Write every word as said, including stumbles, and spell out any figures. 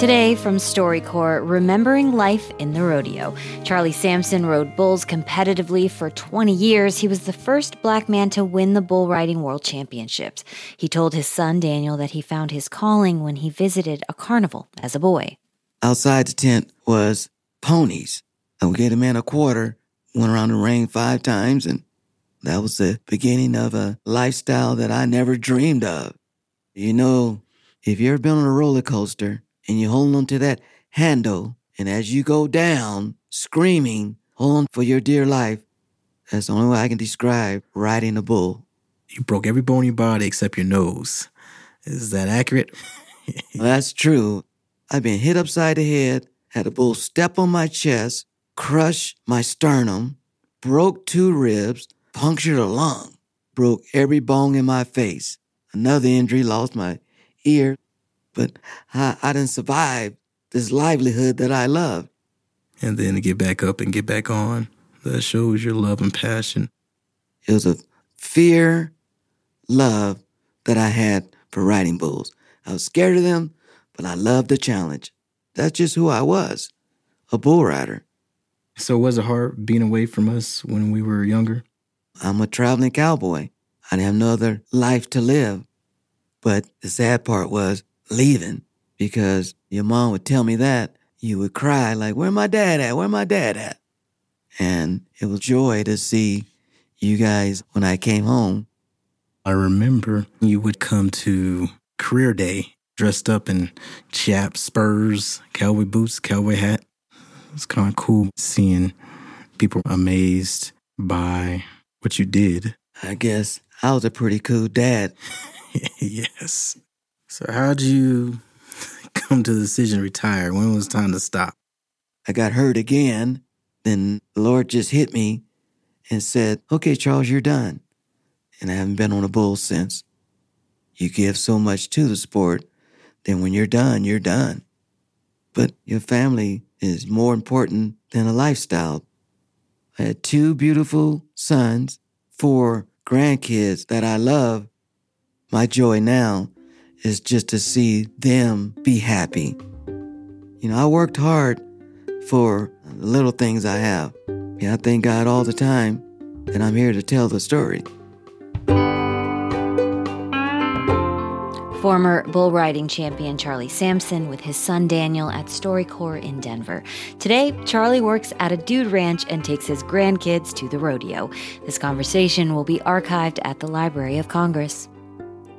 Today from StoryCorps, remembering life in the rodeo. Charlie Sampson rode bulls competitively for twenty years. He was the first black man to win the bull riding world championships. He told his son Daniel that he found his calling when he visited a carnival as a boy. Outside the tent was ponies. I would get a man a quarter, went around the ring five times, and that was the beginning of a lifestyle that I never dreamed of. You know, if you've ever been on a roller coaster and you hold on to that handle, and as you go down, screaming, hold on for your dear life, that's the only way I can describe riding a bull. You broke every bone in your body except your nose. Is that accurate? Well, that's true. I've been hit upside the head, had a bull step on my chest, crush my sternum, broke two ribs, punctured a lung, broke every bone in my face. Another injury, lost my ear. But I, I didn't survive this livelihood that I love. And then to get back up and get back on, that shows your love and passion. It was a fear, love that I had for riding bulls. I was scared of them, but I loved the challenge. That's just who I was, a bull rider. So was it hard being away from us when we were younger? I'm a traveling cowboy. I didn't have no other life to live. But the sad part was leaving, because your mom would tell me that. You would cry like, where my dad at? Where my dad at? And it was joy to see you guys when I came home. I remember you would come to career day dressed up in chaps, spurs, cowboy boots, cowboy hat. It was kind of cool seeing people amazed by what you did. I guess I was a pretty cool dad. Yes. So how'd you come to the decision to retire? When was it time to stop? I got hurt again. Then the Lord just hit me and said, okay, Charles, you're done. And I haven't been on a bull since. You give so much to the sport, then when you're done, you're done. But your family is more important than a lifestyle. I had two beautiful sons, four grandkids that I love. My joy now is just to see them be happy. You know, I worked hard for the little things I have. Yeah, I thank God all the time, and I'm here to tell the story. Former bull riding champion Charlie Sampson with his son Daniel at StoryCorps in Denver. Today, Charlie works at a dude ranch and takes his grandkids to the rodeo. This conversation will be archived at the Library of Congress.